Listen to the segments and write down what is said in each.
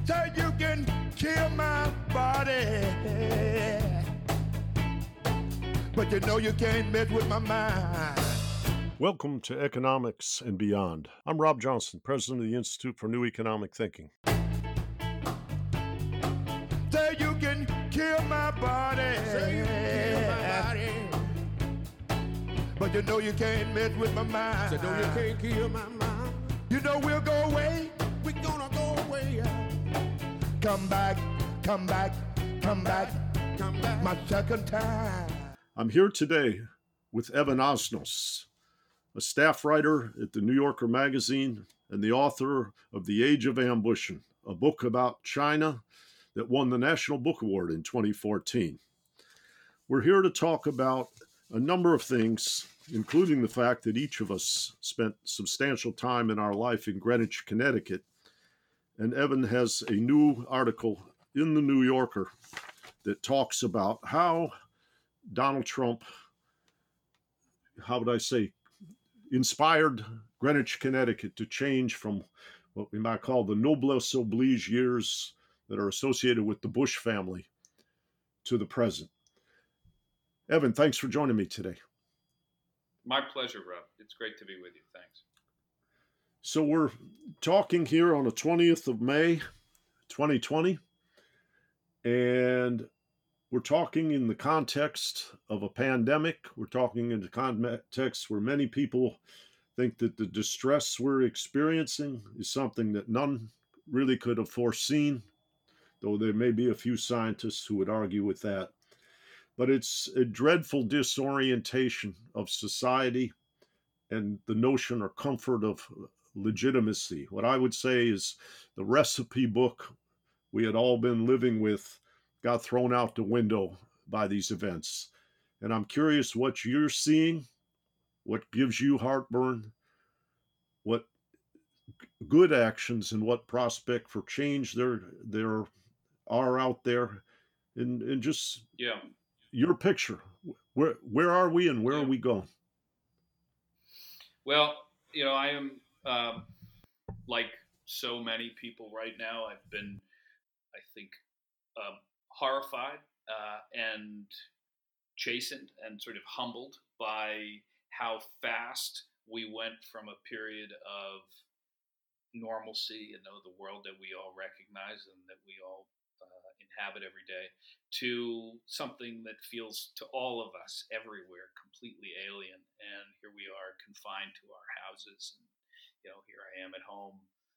Say you can kill my body, but you know you can't mess with my mind. Welcome to Economics and Beyond. I'm Rob Johnson, president of the Institute for New Economic Thinking. Say you can kill my body, but you know you can't mess with my mind. Say no, you can't kill my mind. You know we'll go away. We're gonna go away. Come back, come back, come back, Come back. my second time. I'm here today with Evan Osnos, a staff writer at the New Yorker magazine and the author of The Age of Ambition, a book about China that won the National Book Award in 2014. We're here to talk about a number of things, including the fact that each of us spent substantial time in our life in Greenwich, Connecticut. And Evan has a new article in the New Yorker that talks about how Donald Trump, inspired Greenwich, Connecticut to change from what we might call the noblesse oblige years that are associated with the Bush family to the present. Evan, thanks for joining me today. My pleasure, Rob. It's great to be with you. Thanks. So we're talking here on the 20th of May, 2020, and we're talking in the context of a pandemic. We're talking in the context where many people think that the distress we're experiencing is something that none really could have foreseen, though there may be a few scientists who would argue with that. But it's a dreadful disorientation of society and the notion or comfort of legitimacy. What I would say is the recipe book we had all been living with got thrown out the window by these events. And I'm curious what you're seeing, what gives you heartburn, what good actions and what prospect for change there are out there, and just your picture. Where are we and where are we going? Well, I am like so many people right now. I've been, I think, horrified and chastened and sort of humbled by how fast we went from a period of normalcy, the world that we all recognize and that we all inhabit every day, to something that feels to all of us everywhere completely alien. And here we are confined to our houses, and here I am at home,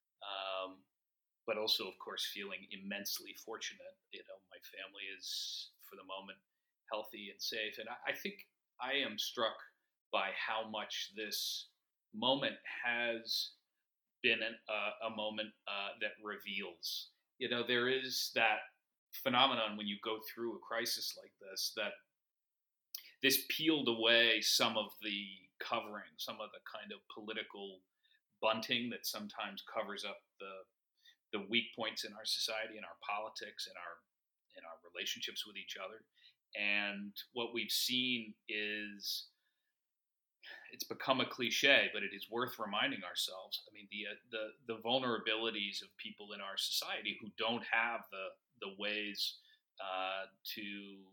but also, of course, feeling immensely fortunate. My family is, for the moment, healthy and safe, and I think I am struck by how much this moment has been a moment that reveals. There is that phenomenon when you go through a crisis like this, that this peeled away some of the covering, some of the kind of political bunting that sometimes covers up the weak points in our society, in our politics, in our relationships with each other. And what we've seen is, it's become a cliche, but it is worth reminding ourselves. I mean, the vulnerabilities of people in our society who don't have the ways to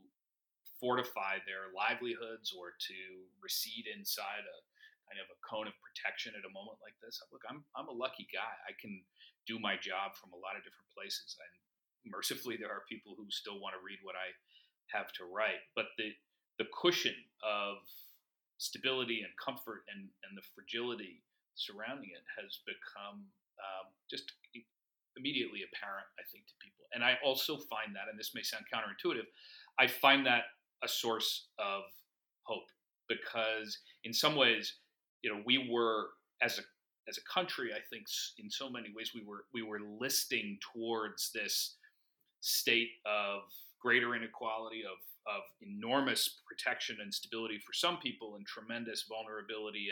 fortify their livelihoods or to recede inside a kind of a cone of protection at a moment like this. Look, I'm a lucky guy. I can do my job from a lot of different places, and mercifully, there are people who still want to read what I have to write. But the cushion of stability and comfort and the fragility surrounding it has become just immediately apparent, I think, to people. And I also find that, and this may sound counterintuitive, I find that a source of hope, because in some ways, we were, as a country, I think in so many ways, we were listing towards this state of greater inequality, of enormous protection and stability for some people, and tremendous vulnerability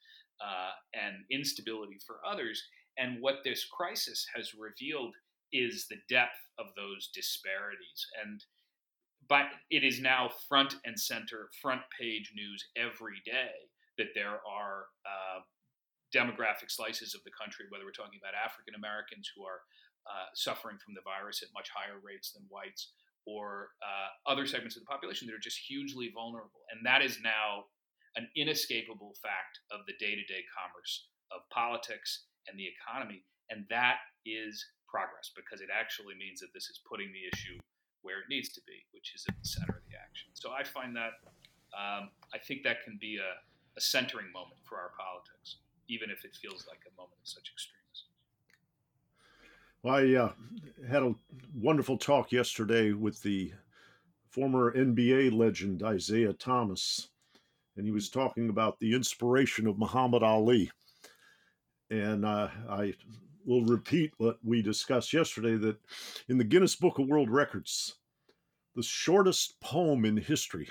and instability for others. And what this crisis has revealed is the depth of those disparities. But it is now front and center, front page news every day that there are demographic slices of the country, whether we're talking about African Americans who are suffering from the virus at much higher rates than whites, or other segments of the population that are just hugely vulnerable. And that is now an inescapable fact of the day-to-day commerce of politics and the economy. And that is progress, because it actually means that this is putting the issue where it needs to be, which is at the center of the action. So I find that, I think that can be a centering moment for our politics, even if it feels like a moment of such extremism. Well, I had a wonderful talk yesterday with the former NBA legend Isaiah Thomas, and he was talking about the inspiration of Muhammad Ali. And I will repeat what we discussed yesterday, that in the Guinness Book of World Records, the shortest poem in history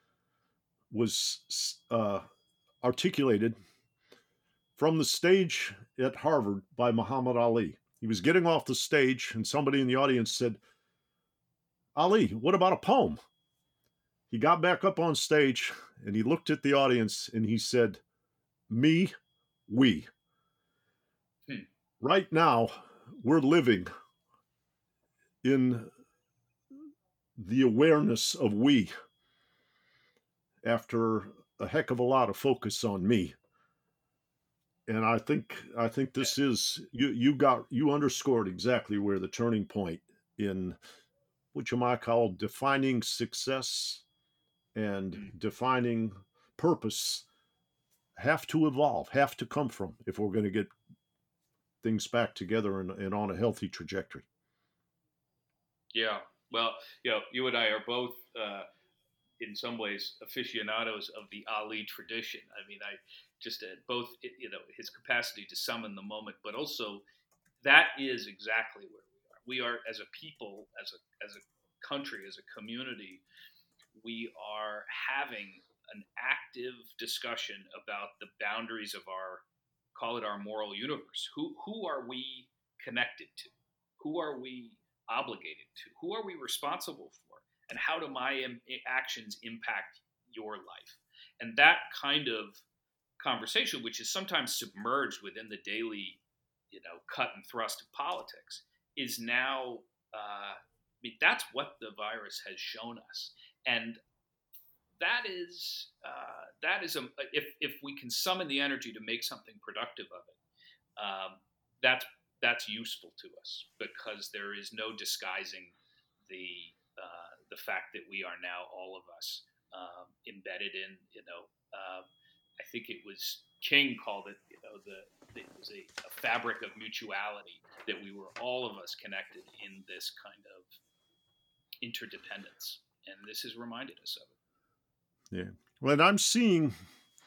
was articulated from the stage at Harvard by Muhammad Ali. He was getting off the stage, and somebody in the audience said, "Ali, what about a poem?" He got back up on stage, and he looked at the audience, and he said, "Me, we." Right now, we're living in the awareness of we, after a heck of a lot of focus on me. And I think this is, you underscored exactly where the turning point in what you might call defining success and defining purpose have to evolve, have to come from, if we're going to get things back together and on a healthy trajectory. Yeah. Well, you and I are both, in some ways, aficionados of the Ali tradition. I mean, I just both, his capacity to summon the moment, but also that is exactly where we are. We are, as a people, as a country, as a community, we are having an active discussion about the boundaries of call it our moral universe. Who are we connected to? Who are we obligated to? Who are we responsible for? And how do my actions impact your life? And that kind of conversation, which is sometimes submerged within the daily, cut and thrust of politics, is now, that's what the virus has shown us. And that is if we can summon the energy to make something productive of it, that's useful to us, because there is no disguising the fact that we are now, all of us, embedded in, I think it was King called it, it was a fabric of mutuality, that we were, all of us, connected in this kind of interdependence. And this has reminded us of it. Yeah. Well, and I'm seeing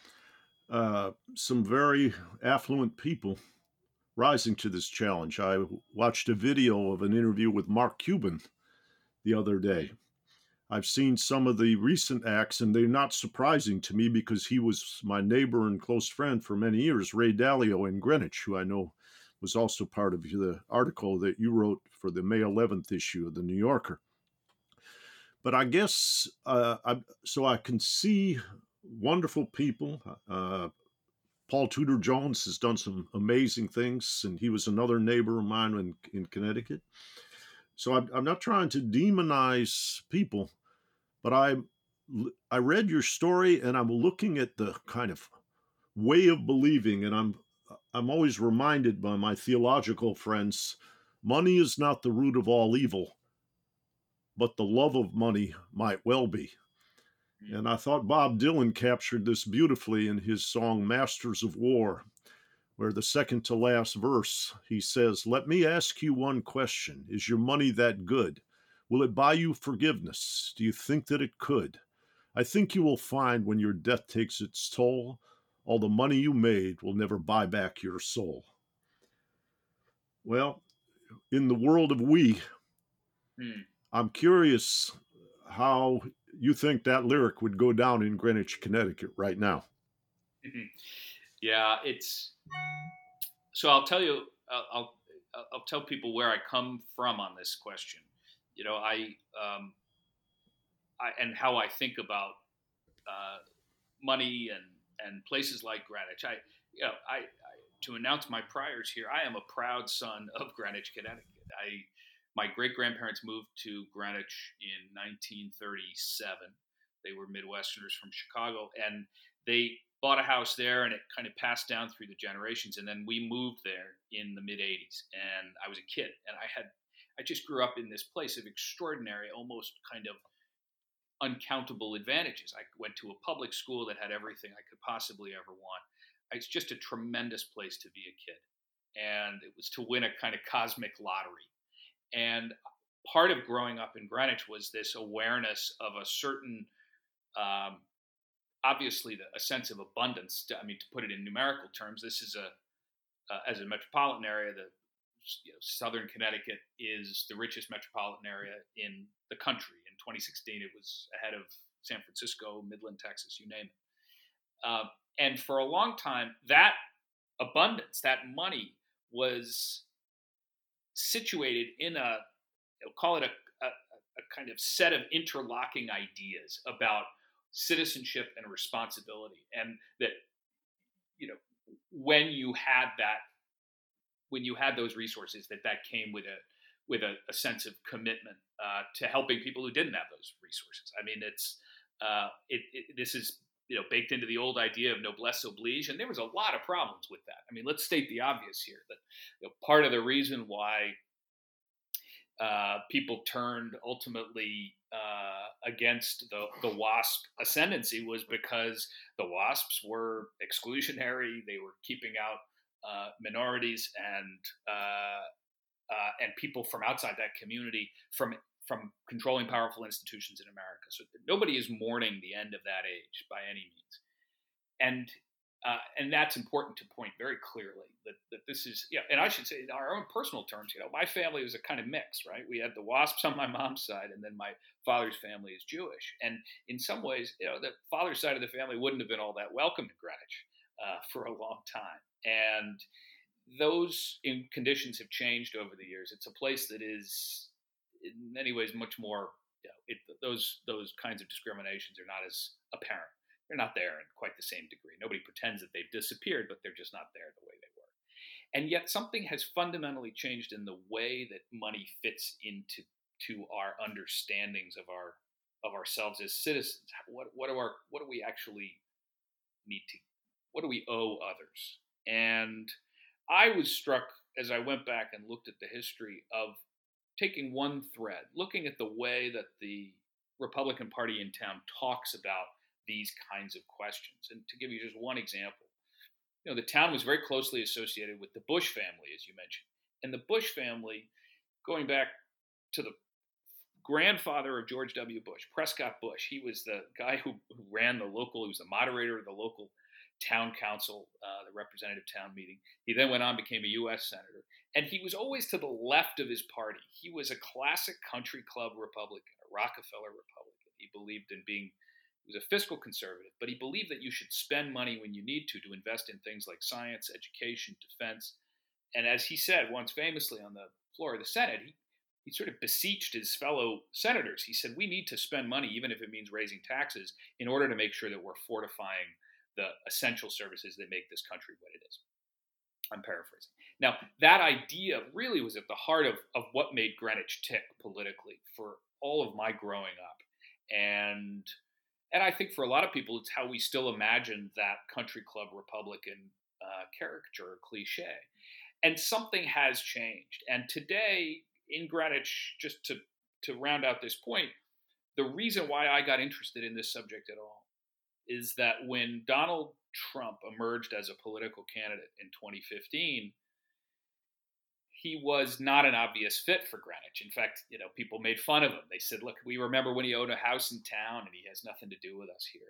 some very affluent people rising to this challenge. I watched a video of an interview with Mark Cuban the other day. I've seen some of the recent acts, and they're not surprising to me, because he was my neighbor and close friend for many years, Ray Dalio in Greenwich, who I know was also part of the article that you wrote for the May 11th issue of the New Yorker. But I guess, so I can see wonderful people. Paul Tudor Jones has done some amazing things, and he was another neighbor of mine in Connecticut. So I'm not trying to demonize people, but I read your story, and I'm looking at the kind of way of believing, and I'm always reminded by my theological friends, money is not the root of all evil, but the love of money might well be. And I thought Bob Dylan captured this beautifully in his song Masters of War, where the second to last verse, he says, "Let me ask you one question. Is your money that good? Will it buy you forgiveness? Do you think that it could? I think you will find when your death takes its toll, all the money you made will never buy back your soul." Well, in the world of we, I'm curious how you think that lyric would go down in Greenwich, Connecticut right now. Yeah, so I'll tell you, I'll tell people where I come from on this question. And how I think about money and places like Greenwich. To announce my priors here, I am a proud son of Greenwich, Connecticut. My great-grandparents moved to Greenwich in 1937. They were Midwesterners from Chicago, and they bought a house there, and it kind of passed down through the generations. And then we moved there in the mid '80s, and I was a kid, and I just grew up in this place of extraordinary, almost kind of uncountable advantages. I went to a public school that had everything I could possibly ever want. It's just a tremendous place to be a kid, and it was to win a kind of cosmic lottery. And part of growing up in Greenwich was this awareness of a certain, obviously, a sense of abundance. I mean, to put it in numerical terms, this is as a metropolitan area, Southern Connecticut is the richest metropolitan area in the country. In 2016, it was ahead of San Francisco, Midland, Texas, you name it. And for a long time, that abundance, that money, was situated in call it a kind of set of interlocking ideas about citizenship and responsibility, and that when you had those resources, that came with a sense of commitment to helping people who didn't have those resources. I mean, this is baked into the old idea of noblesse oblige, and there was a lot of problems with that. I mean, let's state the obvious here, that part of the reason why people turned ultimately against the WASP ascendancy was because the WASPs were exclusionary. They were keeping out minorities and people from outside that community from controlling powerful institutions in America. So nobody is mourning the end of that age by any means. And that's important to point very clearly that this is, and I should say in our own personal terms, my family was a kind of mix, right? We had the WASPs on my mom's side, and then my father's family is Jewish. And in some ways, the father's side of the family wouldn't have been all that welcome in Greenwich for a long time. And those conditions have changed over the years. It's a place that is in many ways much more, those kinds of discriminations are not as apparent. They're not there in quite the same degree. Nobody pretends that they've disappeared, but they're just not there the way they were. And yet something has fundamentally changed in the way that money fits into our understandings of ourselves as citizens. What do we actually need to, what do we owe others? And I was struck as I went back and looked at the history of taking one thread, looking at the way that the Republican Party in town talks about these kinds of questions. And to give you just one example, the town was very closely associated with the Bush family, as you mentioned. And the Bush family, going back to the grandfather of George W. Bush, Prescott Bush, he was the guy who ran he was the moderator of the local town council, the representative town meeting. He then went on, became a U.S. senator. And he was always to the left of his party. He was a classic country club Republican, a Rockefeller Republican. He believed in being, he was a fiscal conservative, but he believed that you should spend money when you need to invest in things like science, education, defense. And as he said once famously on the floor of the Senate, he sort of beseeched his fellow senators. He said, we need to spend money, even if it means raising taxes, in order to make sure that we're fortifying the essential services that make this country what it is. I'm paraphrasing. Now, that idea really was at the heart of what made Greenwich tick politically for all of my growing up. And I think for a lot of people, it's how we still imagine that country club Republican caricature or cliche. And something has changed. And today in Greenwich, just to round out this point, the reason why I got interested in this subject at all is that when Donald Trump emerged as a political candidate in 2015, he was not an obvious fit for Greenwich. In fact, people made fun of him. They said, look, we remember when he owned a house in town and he has nothing to do with us here.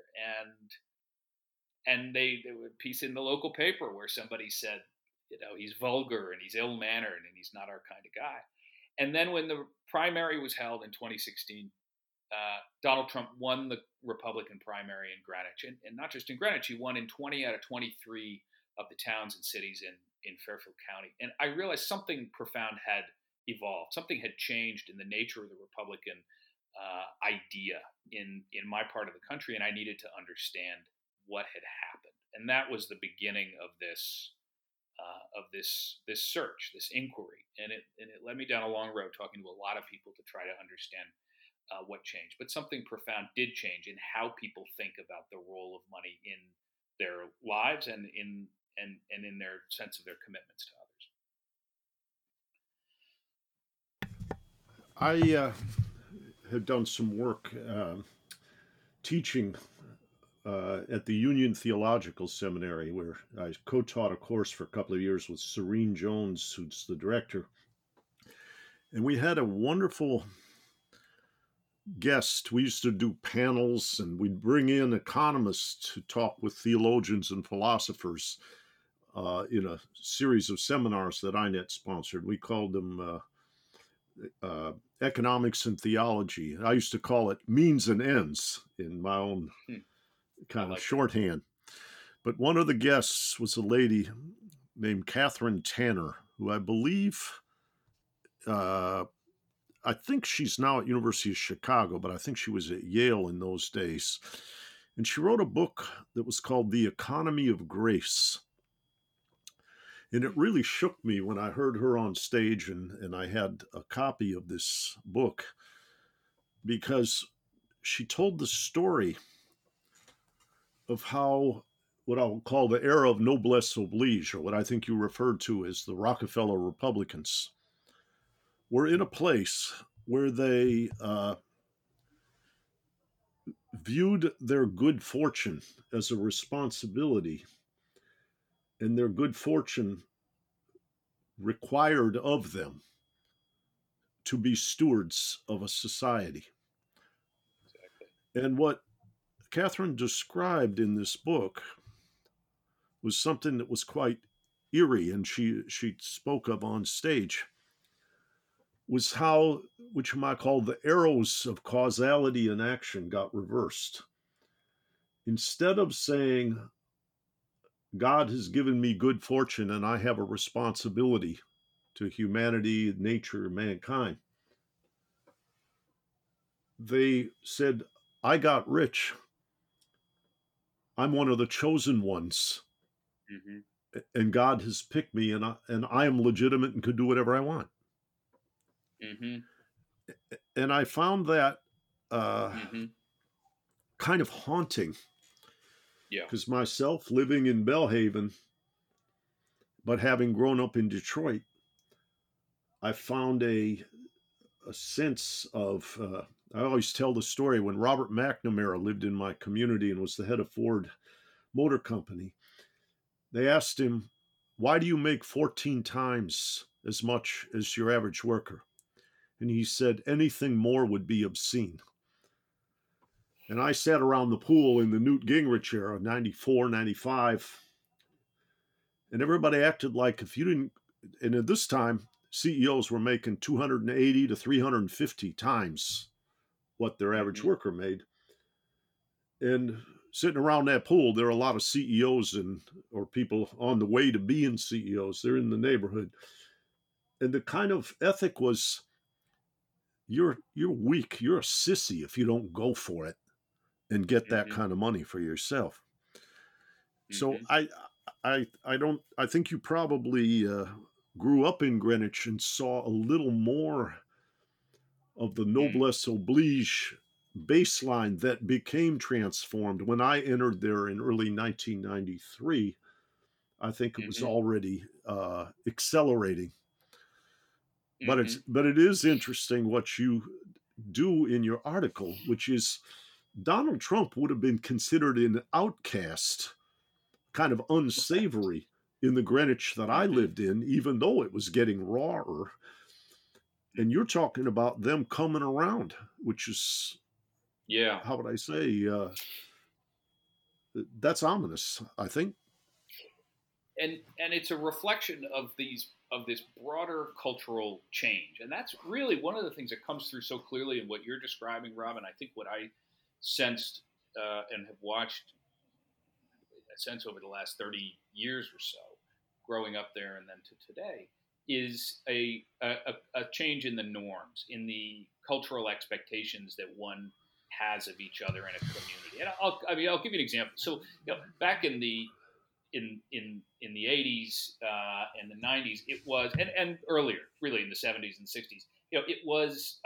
And there was a piece in the local paper where somebody said, he's vulgar and he's ill-mannered and he's not our kind of guy. And then when the primary was held in 2016, Donald Trump won the Republican primary in Greenwich. And not just in Greenwich, he won in 20 out of 23 of the towns and cities in Fairfield County. And I realized something profound had evolved. Something had changed in the nature of the Republican idea in my part of the country, and I needed to understand what had happened. And that was the beginning of this search, this inquiry, and it led me down a long road, talking to a lot of people to try to understand what changed. But something profound did change in how people think about the role of money in their lives and in their sense of their commitments to others. I have done some work teaching at the Union Theological Seminary, where I co-taught a course for a couple of years with Serene Jones, who's the director. And we had a wonderful guest. We used to do panels, and we'd bring in economists to talk with theologians and philosophers in a series of seminars that INET sponsored. We called them economics and theology. I used to call it means and ends in my own kind of shorthand. But one of the guests was a lady named Catherine Tanner, who I believe, I think she's now at University of Chicago, but I think she was at Yale in those days. And she wrote a book that was called The Economy of Grace. And it really shook me when I heard her on stage, and I had a copy of this book, because she told the story of how what I'll call the era of noblesse oblige, or what I think you referred to as the Rockefeller Republicans, were in a place where they viewed their good fortune as a responsibility, and their good fortune required of them to be stewards of a society. Exactly. And what Catherine described in this book was something that was quite eerie, and she spoke of on stage, was how, which you might call the arrows of causality and action, got reversed. Instead of saying, God has given me good fortune and I have a responsibility to humanity, nature, mankind, they said, I got rich. I'm one of the chosen ones. Mm-hmm. And God has picked me, and I am legitimate and could do whatever I want. Mm-hmm. And I found that kind of haunting. Yeah. Because myself, living in Belhaven, but having grown up in Detroit, I found a sense of, I always tell the story, when Robert McNamara lived in my community and was the head of Ford Motor Company, they asked him, why do you make 14 times as much as your average worker? And he said, anything more would be obscene. And I sat around the pool in the Newt Gingrich era, 94, 95, and everybody acted like if you didn't, and at this time, CEOs were making 280 to 350 times what their average worker made. And sitting around that pool, there are a lot of CEOs or people on the way to being CEOs. They're in the neighborhood. And the kind of ethic was, you're weak, you're a sissy if you don't go for it and get that kind of money for yourself. So I think you probably grew up in Greenwich and saw a little more of the noblesse oblige baseline that became transformed. When I entered there in early 1993, I think it was already accelerating. But it is interesting what you do in your article, which is Donald Trump would have been considered an outcast, kind of unsavory in the Greenwich that I lived in, even though it was getting rawer. And you're talking about them coming around, which is, how would I say, that's ominous, I think. And it's a reflection of this broader cultural change. And that's really one of the things that comes through so clearly in what you're describing, Rob, and I think what I sensed and have watched over the last 30 years or so, growing up there and then to today, is a change in the norms, in the cultural expectations that one has of each other in a community. And I'll give you an example. So, back in the in the 80s and the 90s, it was, and earlier, really in the 70s and 60s, it was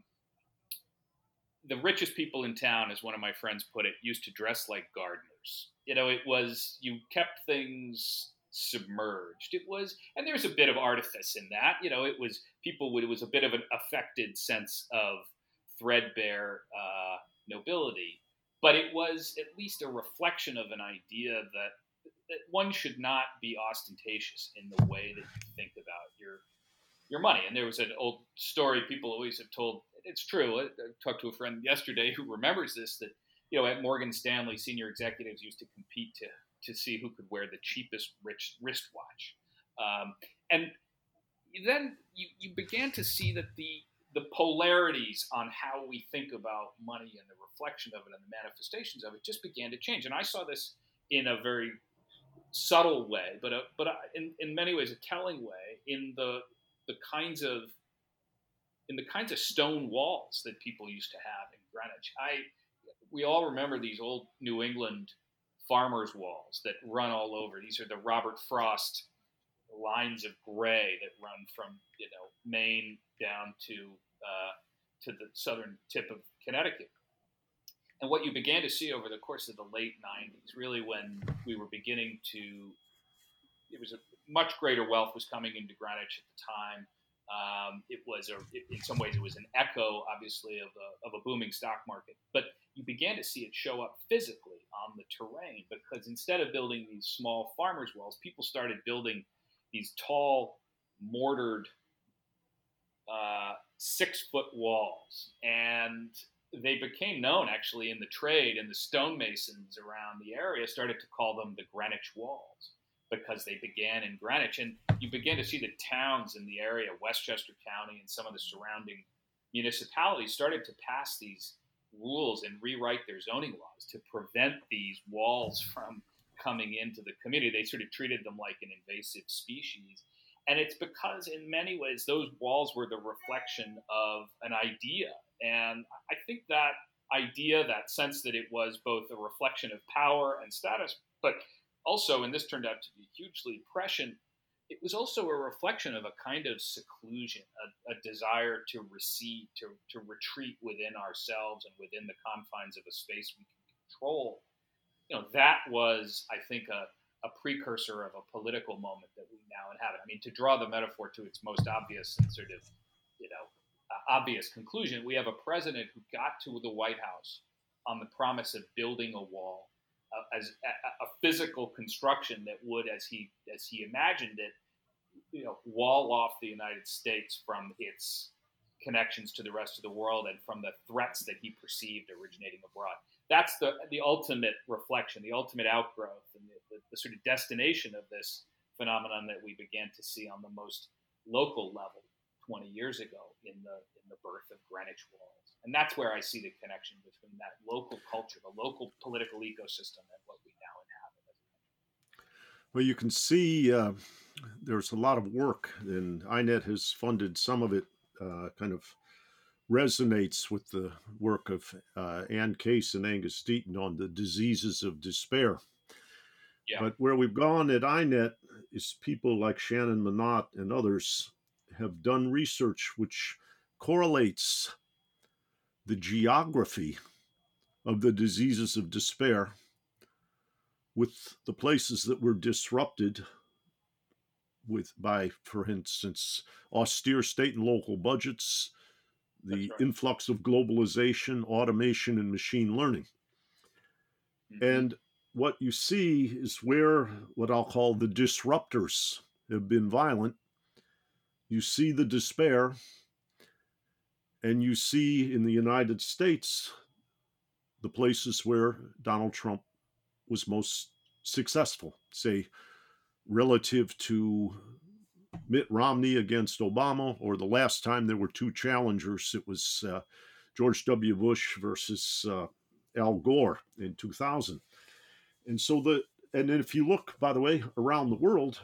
the richest people in town, as one of my friends put it, used to dress like gardeners. It was, you kept things submerged. It was, and there's a bit of artifice in that. It was it was a bit of an affected sense of threadbare nobility, but it was at least a reflection of an idea that one should not be ostentatious in the way that you think about your money. And there was an old story people always have told. It's true. I talked to a friend yesterday who remembers this, that, at Morgan Stanley, senior executives used to compete to see who could wear the cheapest wristwatch. And then you began to see that the polarities on how we think about money and the reflection of it and the manifestations of it just began to change. And I saw this in a very subtle way, but in many ways a telling way, in the kinds of stone walls that people used to have in Greenwich. We all remember these old New England farmers' walls that run all over. These are the Robert Frost lines of gray that run from Maine down to the southern tip of Connecticut. And what you began to see over the course of the late 90s, really when we were beginning to, it was a much greater wealth was coming into Greenwich at the time. In some ways, it was an echo, obviously, of a booming stock market. But you began to see it show up physically on the terrain, because instead of building these small farmers' walls, people started building these tall, mortared 6-foot walls. And they became known, actually, in the trade, and the stonemasons around the area started to call them the Greenwich Walls, because they began in Greenwich. And you begin to see the towns in the area, Westchester County and some of the surrounding municipalities, started to pass these rules and rewrite their zoning laws to prevent these walls from coming into the community. They sort of treated them like an invasive species. And it's because in many ways, those walls were the reflection of an idea. And I think that idea, that sense that it was both a reflection of power and status, but also, and this turned out to be hugely prescient, it was also a reflection of a kind of seclusion, a desire to recede, to retreat within ourselves and within the confines of a space we can control. That was, I think, a precursor of a political moment that we now inhabit. I mean, to draw the metaphor to its most obvious and sort of, obvious conclusion, we have a president who got to the White House on the promise of building a wall, as a physical construction that would, as he imagined it, wall off the United States from its connections to the rest of the world and from the threats that he perceived originating abroad. That's the ultimate reflection, the ultimate outgrowth, and the sort of destination of this phenomenon that we began to see on the most local level 20 years ago in the birth of Greenwich Walls. And that's where I see the connection between that local culture, the local political ecosystem, and what we now inhabit. Well, you can see there's a lot of work, and INET has funded some of it, kind of resonates with the work of Ann Case and Angus Deaton on the diseases of despair. Yeah. But where we've gone at INET is people like Shannon Minot and others have done research which correlates the geography of the diseases of despair with the places that were disrupted by, for instance, austere state and local budgets, the influx of globalization, automation, and machine learning. Mm-hmm. And what you see is where what I'll call the disruptors have been violent. You see the despair, and you see in the United States the places where Donald Trump was most successful, say, relative to Mitt Romney against Obama, or the last time there were two challengers, it was George W. Bush versus Al Gore in 2000. And so and if you look, by the way, around the world,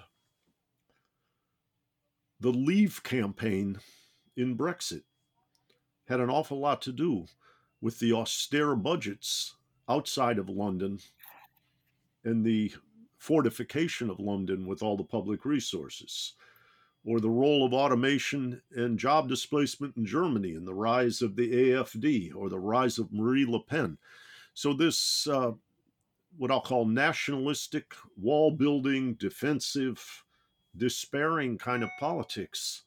the Leave campaign in Brexit had an awful lot to do with the austere budgets outside of London and the fortification of London with all the public resources, or the role of automation and job displacement in Germany and the rise of the AfD or the rise of Marie Le Pen. So this, what I'll call nationalistic, wall-building, defensive, despairing kind of politics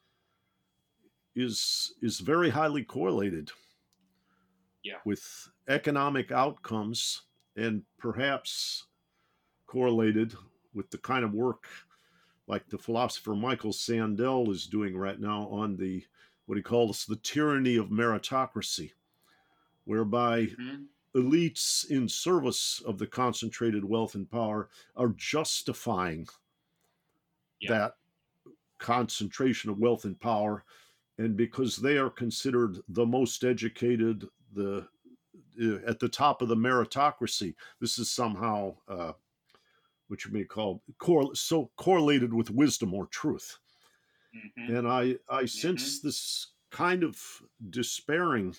is very highly correlated with economic outcomes, and perhaps correlated with the kind of work like the philosopher Michael Sandel is doing right now on the what he calls the tyranny of meritocracy, whereby elites in service of the concentrated wealth and power are justifying that concentration of wealth and power, and because they are considered the most educated, at the top of the meritocracy, this is somehow what you may call correlated with wisdom or truth. And I sense this kind of despairing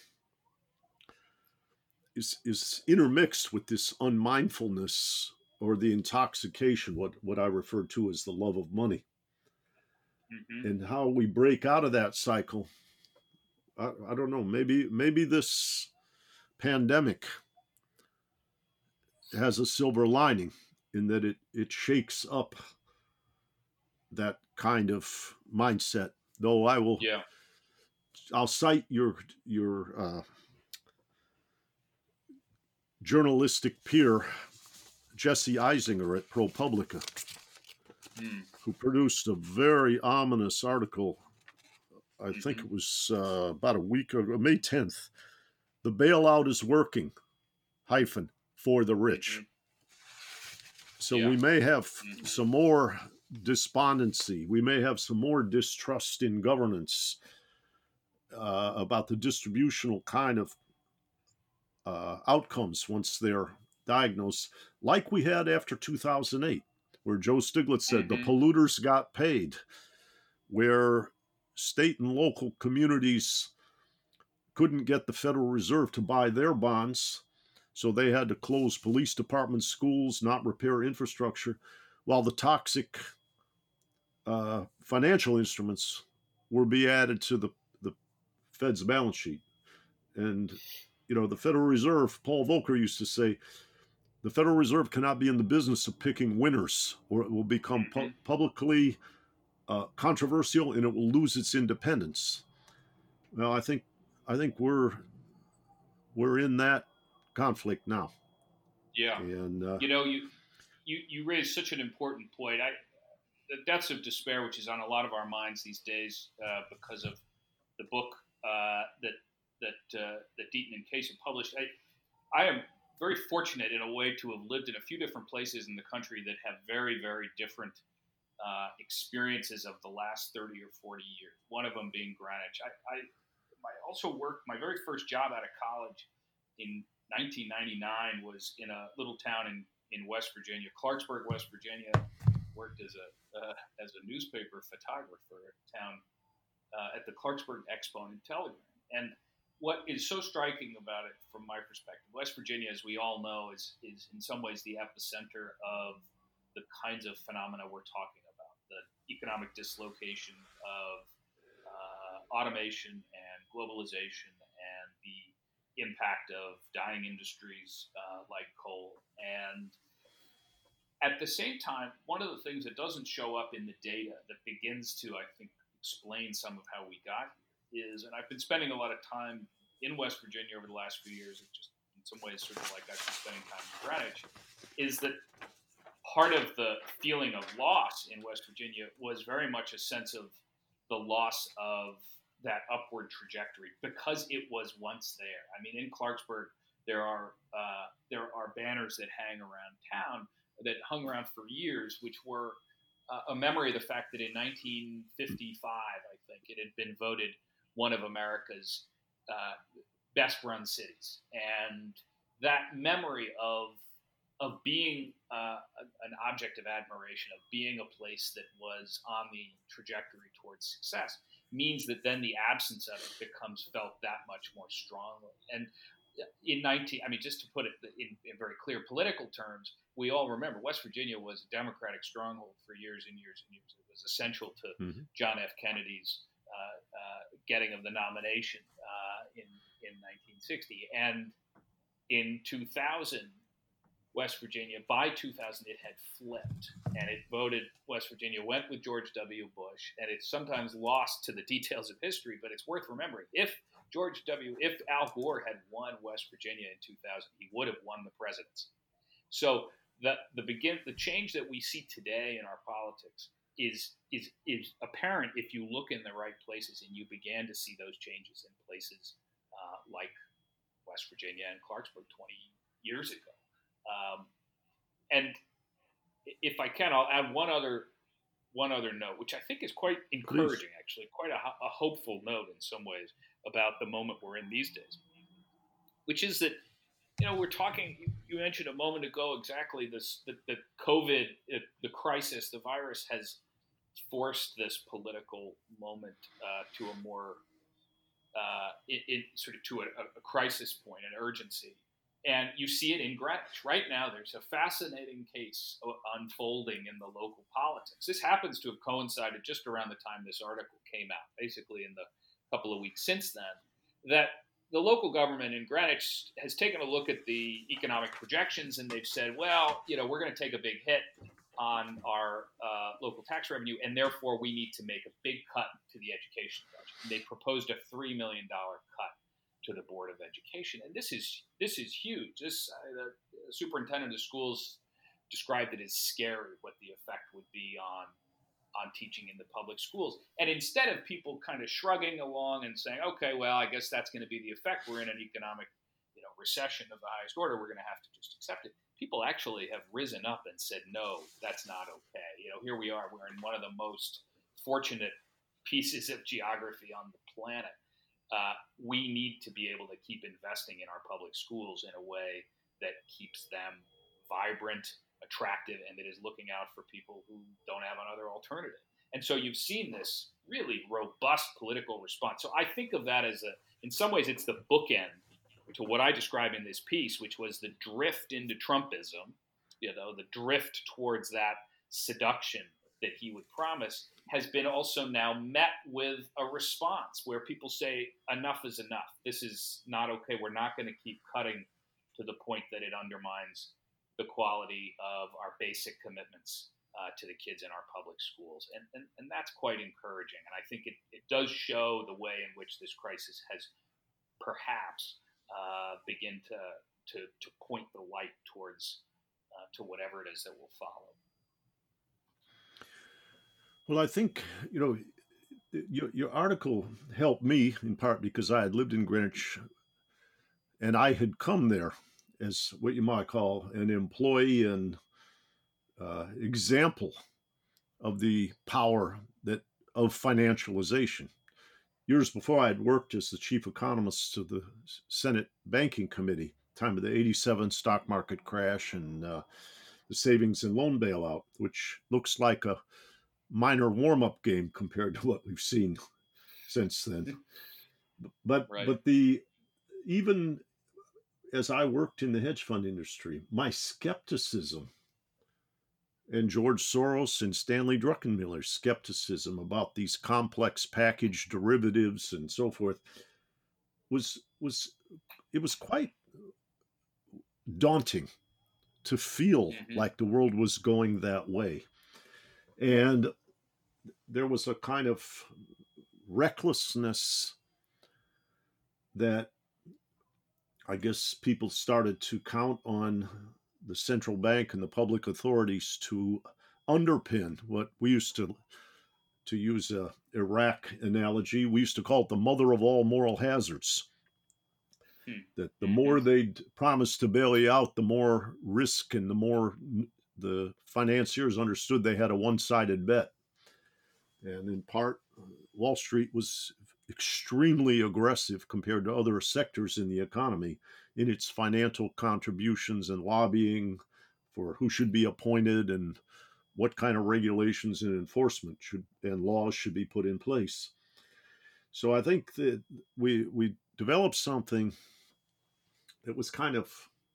is intermixed with this unmindfulness or the intoxication, what I refer to as the love of money. And how we break out of that cycle, I don't know, maybe this pandemic has a silver lining in that it shakes up that kind of mindset. Though I'll cite your journalistic peer, Jesse Eisinger at ProPublica, who produced a very ominous article. I think it was about a week ago, May 10th. The bailout is working, for the rich. So we may have some more despondency. We may have some more distrust in governance about the distributional kind of outcomes once they're diagnosed, like we had after 2008, where Joe Stiglitz said the polluters got paid, where state and local communities couldn't get the Federal Reserve to buy their bonds, so they had to close police departments, schools, not repair infrastructure, while the toxic financial instruments were being added to the Fed's balance sheet. And, the Federal Reserve, Paul Volcker used to say, the Federal Reserve cannot be in the business of picking winners, or it will become publicly controversial and it will lose its independence. Well, I think we're in that conflict now. Yeah. And you raised such an important point. The depths of despair, which is on a lot of our minds these days, because of the book that Deaton and Case have published. I am very fortunate in a way to have lived in a few different places in the country that have very, very different experiences of the last 30 or 40 years. One of them being Greenwich. I also worked, my very first job out of college in 1999 was in a little town in West Virginia, Clarksburg, West Virginia. Worked as a newspaper photographer at the town at the Clarksburg Exponent and Telegram. And what is so striking about it, from my perspective, West Virginia, as we all know, is in some ways the epicenter of the kinds of phenomena we're talking about: the economic dislocation of automation and globalization, and the impact of dying industries like coal. And at the same time, one of the things that doesn't show up in the data that begins to, I think, explain some of how we got here is, and I've been spending a lot of time in West Virginia over the last few years, just in some ways sort of like I've been spending time in Greenwich, is that part of the feeling of loss in West Virginia was very much a sense of the loss of that upward trajectory, because it was once there. I mean, in Clarksburg, there are banners that hang around town that hung around for years, which were a memory of the fact that in 1955, I think, it had been voted one of America's best run cities. And that memory of being an object of admiration, of being a place that was on the trajectory towards success, means that then the absence of it becomes felt that much more strongly. And I mean, just to put it in very clear political terms, we all remember West Virginia was a Democratic stronghold for years and years and years. It was essential to John F. Kennedy's getting of the nomination in 1960. And in 2000, West Virginia, by 2000, it had flipped, and it voted. West Virginia went with George W. Bush, and it's sometimes lost to the details of history, but it's worth remembering. If Al Gore had won West Virginia in 2000, he would have won the presidency. So the change that we see today in our politics is apparent if you look in the right places, and you began to see those changes in places like West Virginia and Clarksburg 20 years ago. And if I can, I'll add one other note, which I think is quite encouraging, actually, quite a hopeful note in some ways about the moment we're in these days, which is that, we're talking, you mentioned a moment ago exactly this, the COVID, the crisis, the virus has forced this political moment to a more, to a crisis point, an urgency. And you see it in Greenwich. Right now, there's a fascinating case unfolding in the local politics. This happens to have coincided just around the time this article came out, basically in the couple of weeks since then, that the local government in Greenwich has taken a look at the economic projections, and they've said, well, we're going to take a big hit on our local tax revenue, and therefore we need to make a big cut to the education budget. And they proposed a $3 million cut to the Board of Education, and this is huge. The superintendent of schools described it as scary what the effect would be on teaching in the public schools. And instead of people kind of shrugging along and saying, okay, well, I guess that's going to be the effect. We're in an economic, recession of the highest order. We're going to have to just accept it. People actually have risen up and said, no, that's not okay. Here we are. We're in one of the most fortunate pieces of geography on the planet. We need to be able to keep investing in our public schools in a way that keeps them vibrant, attractive, and that is looking out for people who don't have another alternative. And so you've seen this really robust political response. So I think of that as in some ways, it's the bookend to what I describe in this piece, which was the drift into Trumpism, the drift towards that seduction that he would promise, has been also now met with a response where people say, enough is enough. This is not okay. We're not going to keep cutting to the point that it undermines the quality of our basic commitments to the kids in our public schools. And that's quite encouraging. And I think it does show the way in which this crisis has perhaps begin to point the light towards to whatever it is that will follow. Well, I think, your article helped me in part because I had lived in Greenwich and I had come there as what you might call an employee and example of the power of financialization. Years before, I had worked as the chief economist of the Senate Banking Committee, time of the '87 stock market crash and the savings and loan bailout, which looks like a minor warm-up game compared to what we've seen since then. But even as I worked in the hedge fund industry, my skepticism and George Soros and Stanley Druckenmiller's skepticism about these complex package derivatives and so forth was quite daunting to feel like the world was going that way. And there was a kind of recklessness that I guess people started to count on the central bank and the public authorities to underpin what we used to use a Iraq analogy, we used to call it the mother of all moral hazards. That the more they'd promised to bail you out, the more risk and the more the financiers understood they had a one-sided bet. And in part, Wall Street was extremely aggressive compared to other sectors in the economy in its financial contributions and lobbying for who should be appointed and what kind of regulations and enforcement and laws should be put in place. So I think that we developed something that was kind of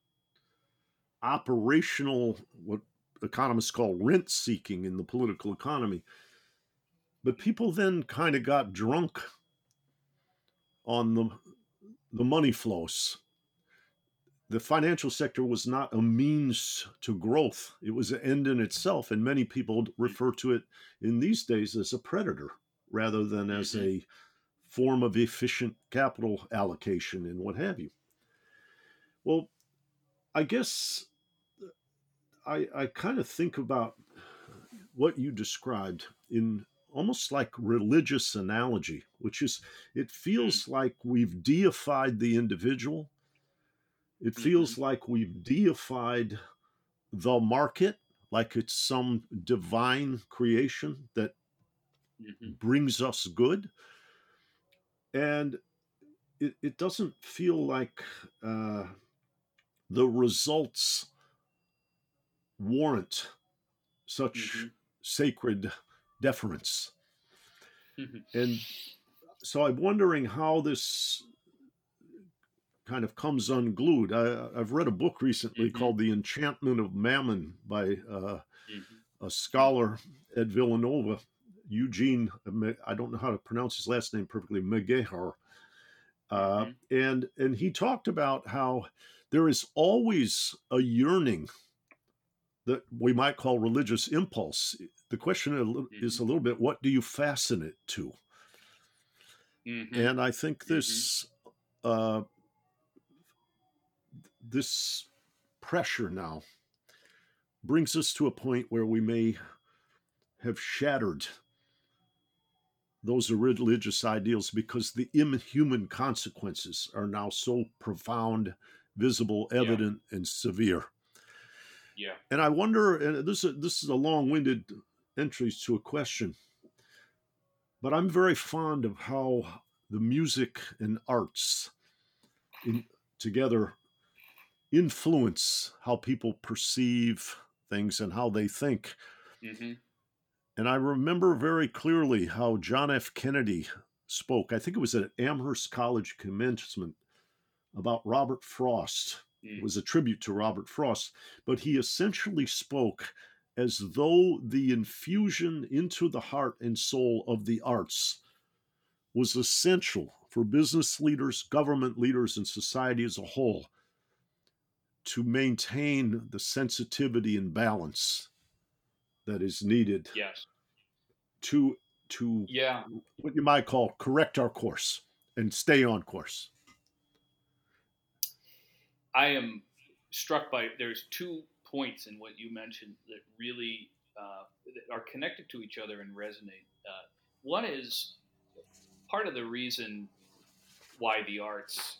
operational, what economists call rent seeking in the political economy. But people then kind of got drunk on the money flows. The financial sector was not a means to growth. It was an end in itself. And many people refer to it in these days as a predator rather than as a form of efficient capital allocation and what have you. Well, I guess I kind of think about what you described in almost like religious analogy, which is it feels like we've deified the individual. It feels like we've deified the market, like it's some divine creation that brings us good. And it doesn't feel like the results warrant such sacred deference. And so I'm wondering how this kind of comes unglued. I've read a book recently called The Enchantment of Mammon by a scholar at Villanova, Eugene, I don't know how to pronounce his last name perfectly, Megahar. And he talked about how there is always a yearning that we might call religious impulse. The question is a little bit, what do you fasten it to? And I think this this pressure now brings us to a point where we may have shattered those religious ideals because the inhuman consequences are now so profound, visible, evident, and severe. Yeah. And I wonder, and this is a long-winded entry to a question, but I'm very fond of how the music and arts together influence how people perceive things and how they think. And I remember very clearly how John F. Kennedy spoke. I think it was at Amherst College commencement about Robert Frost. It was a tribute to Robert Frost, but he essentially spoke as though the infusion into the heart and soul of the arts was essential for business leaders, government leaders, and society as a whole to maintain the sensitivity and balance that is needed to what you might call correct our course and stay on course. I am struck by, there's 2 points in what you mentioned that really that are connected to each other and resonate. One is part of the reason why the arts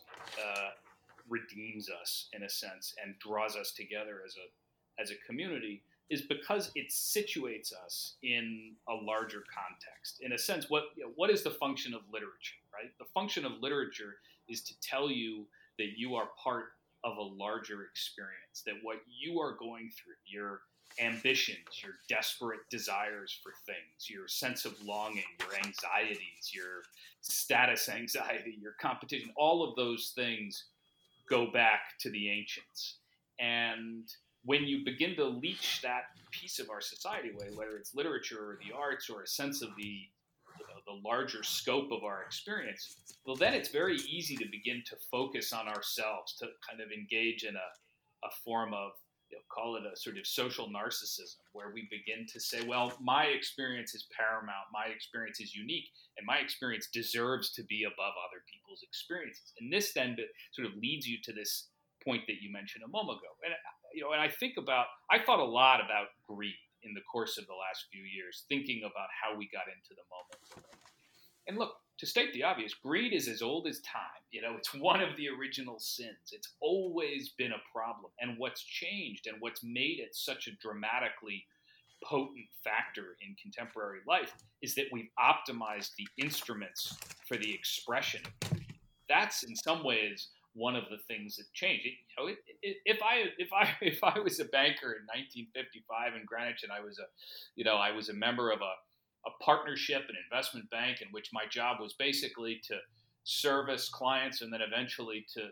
redeems us in a sense and draws us together as a community is because it situates us in a larger context. In a sense, what is the function of literature, right? The function of literature is to tell you that you are part of a larger experience, that what you are going through, your ambitions, your desperate desires for things, your sense of longing, your anxieties, your status anxiety, your competition, all of those things go back to the ancients. And when you begin to leach that piece of our society away, whether it's literature or the arts or a sense of the larger scope of our experience, well, then it's very easy to begin to focus on ourselves, to kind of engage in a form of, call it a sort of social narcissism, where we begin to say, well, my experience is paramount, my experience is unique, and my experience deserves to be above other people's experiences. And this then sort of leads you to this point that you mentioned a moment ago. And and I thought a lot about greed in the course of the last few years, thinking about how we got into the moment. And look, to state the obvious, greed is as old as time. It's one of the original sins. It's always been a problem. And what's changed and what's made it such a dramatically potent factor in contemporary life is that we've optimized the instruments for the expression of greed. That's in some ways one of the things that changed. If I was a banker in 1955 in Greenwich, and I was a member of a partnership, an investment bank, in which my job was basically to service clients and then eventually to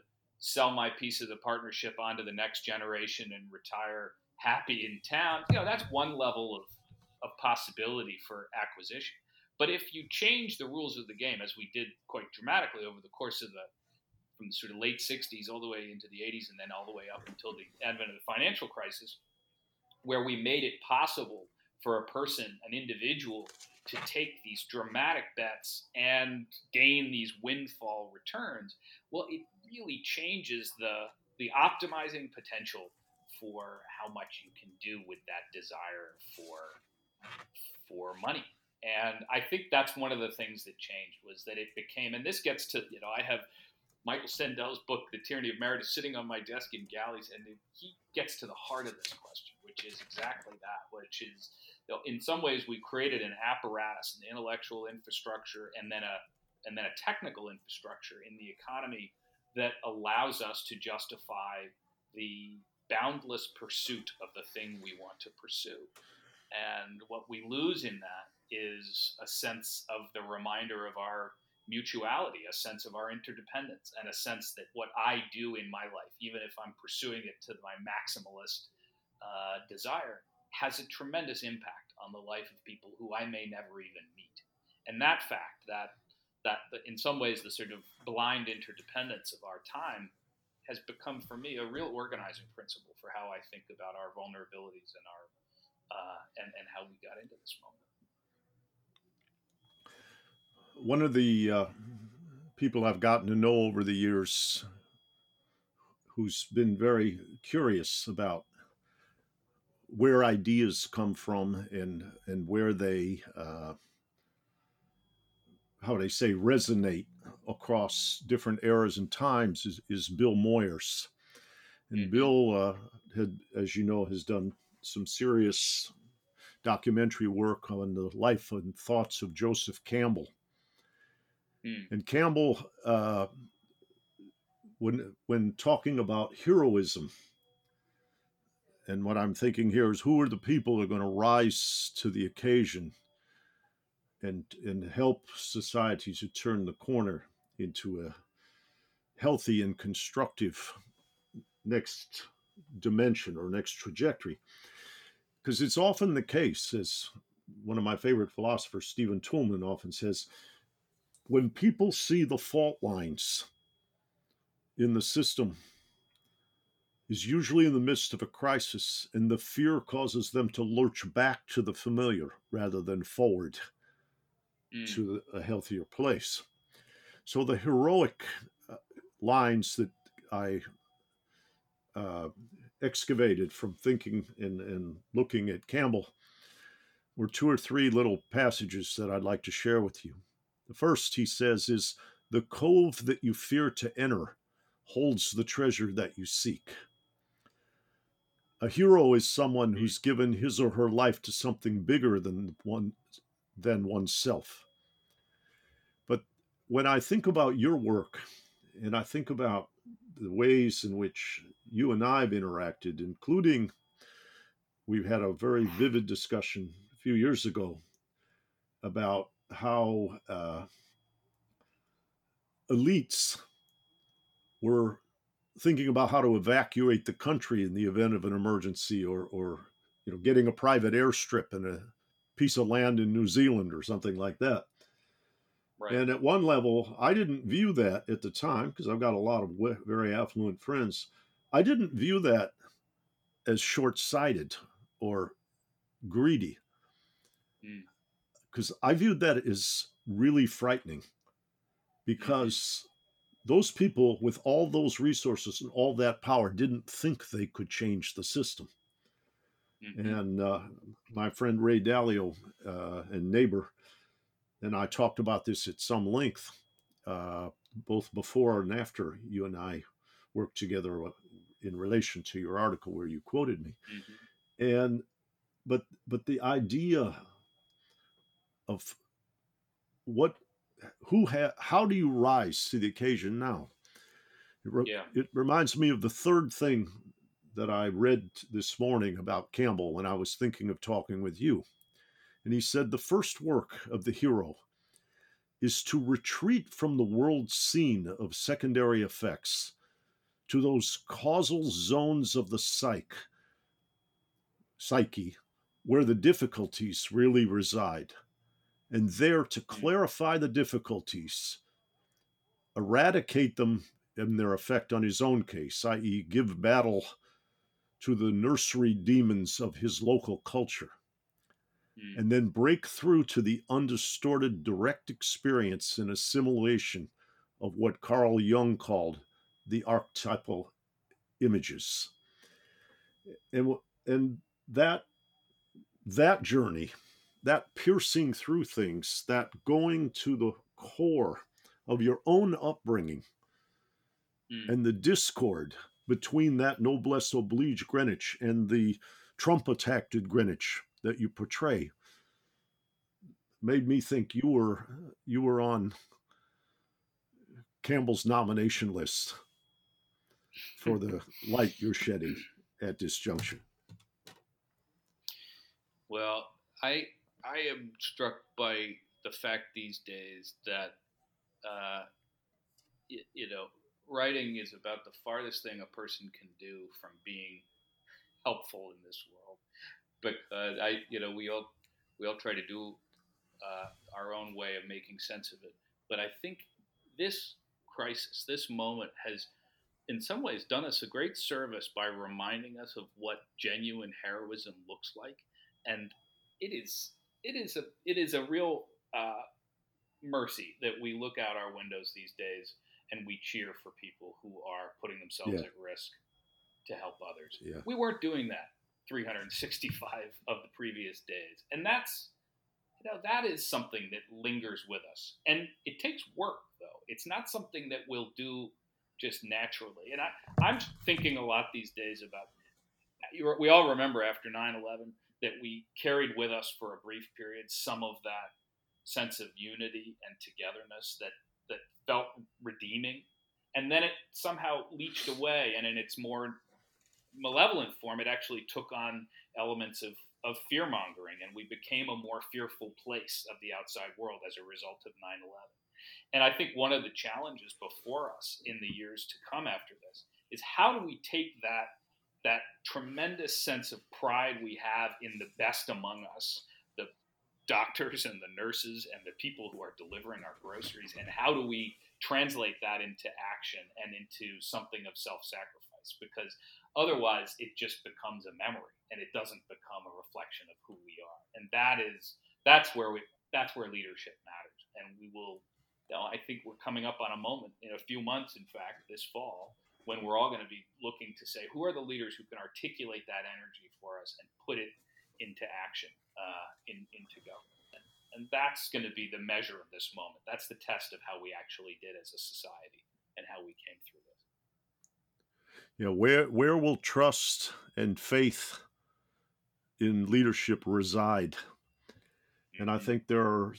sell my piece of the partnership onto the next generation and retire happy in town. That's one level of possibility for acquisition. But if you change the rules of the game, as we did quite dramatically over the course of from the sort of late 60s all the way into the 80s and then all the way up until the advent of the financial crisis, where we made it possible for a person, an individual, to take these dramatic bets and gain these windfall returns, well, it really changes the optimizing potential for how much you can do with that desire for money. And I think that's one of the things that changed, was that it became, and this gets to, I have Michael Sandel's book, The Tyranny of Merit, is sitting on my desk in galleys, and he gets to the heart of this question, which is exactly that, which is, in some ways we created an apparatus, an intellectual infrastructure, and then a technical infrastructure in the economy that allows us to justify the boundless pursuit of the thing we want to pursue. And what we lose in that is a sense of the reminder of our mutuality, a sense of our interdependence, and a sense that what I do in my life, even if I'm pursuing it to my maximalist desire, has a tremendous impact on the life of people who I may never even meet. And that fact, that in some ways the sort of blind interdependence of our time has become for me a real organizing principle for how I think about our vulnerabilities and our and how we got into this moment. One of the people I've gotten to know over the years, who's been very curious about where ideas come from and where they, how they say, resonate across different eras and times, is Bill Moyers. And Bill, as you know, has done some serious documentary work on the life and thoughts of Joseph Campbell. And Campbell, when talking about heroism, and what I'm thinking here is, who are the people that are going to rise to the occasion and help society to turn the corner into a healthy and constructive next dimension or next trajectory? Because it's often the case, as one of my favorite philosophers, Stephen Toulmin, often says, when people see the fault lines in the system, is usually in the midst of a crisis, and the fear causes them to lurch back to the familiar rather than forward to a healthier place. So the heroic lines that I excavated from thinking and looking at Campbell were two or three little passages that I'd like to share with you. The first, he says, is, "The cove that you fear to enter holds the treasure that you seek." A hero is someone who's given his or her life to something bigger than oneself. But when I think about your work, and I think about the ways in which you and I have interacted, including, we've had a very vivid discussion a few years ago about how elites were thinking about how to evacuate the country in the event of an emergency, or getting a private airstrip and a piece of land in New Zealand or something like that. Right. And at one level, I didn't view that at the time, because I've got a lot of very affluent friends. I didn't view that as short-sighted or greedy, because I viewed that as really frightening, because those people with all those resources and all that power didn't think they could change the system. And my friend Ray Dalio, and neighbor, and I talked about this at some length, both before and after you and I worked together in relation to your article where you quoted me. And but the idea of how do you rise to the occasion now? It reminds me of the third thing that I read this morning about Campbell when I was thinking of talking with you. And he said the first work of the hero is to retreat from the world scene of secondary effects to those causal zones of the psyche, where the difficulties really reside, and there to clarify the difficulties, eradicate them and their effect on his own case, i.e., give battle to the nursery demons of his local culture, and then break through to the undistorted direct experience and assimilation of what Carl Jung called the archetypal images. And that journey, that piercing through things, that going to the core of your own upbringing and the discord between that noblesse oblige Greenwich and the Trump-attacked Greenwich that you portray, made me think you were on Campbell's nomination list for the light you're shedding at this juncture. Well, I am struck by the fact these days that writing is about the farthest thing a person can do from being helpful in this world. But we all try to do our own way of making sense of it. But I think this crisis, this moment, has in some ways done us a great service by reminding us of what genuine heroism looks like, and it is a real mercy that we look out our windows these days and we cheer for people who are putting themselves at risk to help others. Yeah. We weren't doing that 365 of the previous days, and that is something that lingers with us. And it takes work, though. It's not something that we'll do just naturally. And I'm thinking a lot these days about, we all remember after 9/11 that we carried with us for a brief period some of that sense of unity and togetherness that felt redeeming. And then it somehow leached away, and in its more malevolent form, it actually took on elements of fear-mongering, and we became a more fearful place of the outside world as a result of 9/11. And I think one of the challenges before us in the years to come after this is how do we take that tremendous sense of pride we have in the best among us, the doctors and the nurses and the people who are delivering our groceries, and how do we translate that into action and into something of self-sacrifice? Because otherwise it just becomes a memory and it doesn't become a reflection of who we are. And that's where leadership matters. And we will, I think we're coming up on a moment in a few months, in fact, this fall, when we're all going to be looking to say, who are the leaders who can articulate that energy for us and put it into action, into government. And that's going to be the measure of this moment. That's the test of how we actually did as a society and how we came through this. Yeah, where will trust and faith in leadership reside? And I think there are,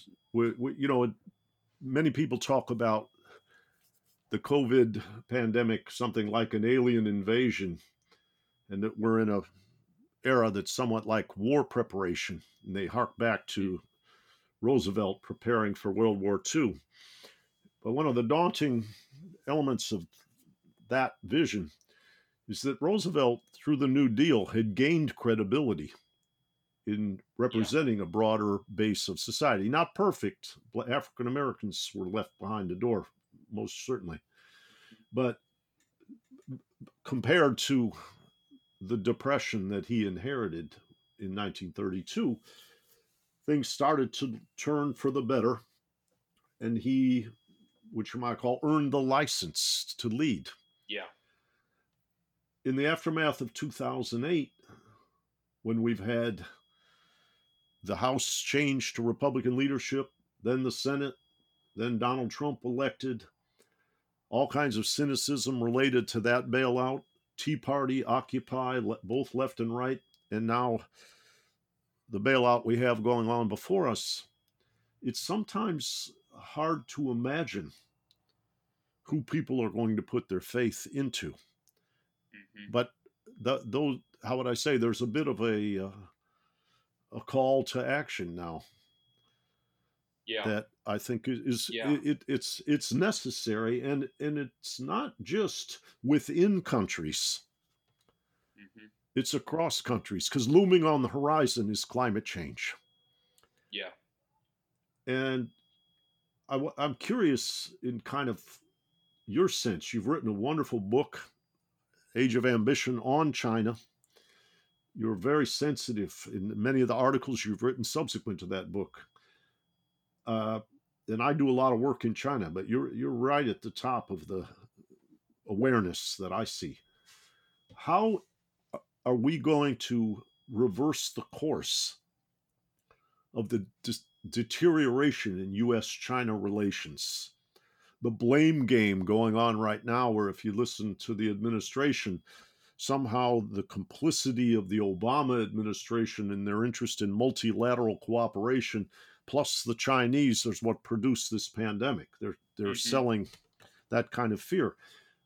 many people talk about the COVID pandemic, something like an alien invasion, and that we're in a era that's somewhat like war preparation. And they hark back to Roosevelt preparing for World War II. But one of the daunting elements of that vision is that Roosevelt, through the New Deal, had gained credibility in representing a broader base of society. Not perfect. African Americans were left behind the door, most certainly. But compared to the depression that he inherited in 1932, things started to turn for the better, and he, which you might call, earned the license to lead. Yeah. In the aftermath of 2008, when we've had the House changed to Republican leadership, then the Senate, then Donald Trump elected, all kinds of cynicism related to that bailout, Tea Party, Occupy, both left and right, and now the bailout we have going on before us. It's sometimes hard to imagine who people are going to put their faith into. Mm-hmm. But those, how would I say, there's a bit of a call to action now. Yeah. that I think is Yeah. it's necessary, and it's not just within countries, Hmm. it's across countries, because looming on the horizon is climate change. Yeah. And I'm curious in kind of your sense. You've written a wonderful book, Age of Ambition, on China. You're very sensitive in many of the articles you've written subsequent to that book. Uh, and I do a lot of work in China, but you're right at the top of the awareness that I see. How are we going to reverse the course of the deterioration in U.S. China relations? The blame game going on right now, where if you listen to the administration, somehow the complicity of the Obama administration and their interest in multilateral cooperation, plus the Chinese, is what produced this pandemic. They're Hmm. selling that kind of fear.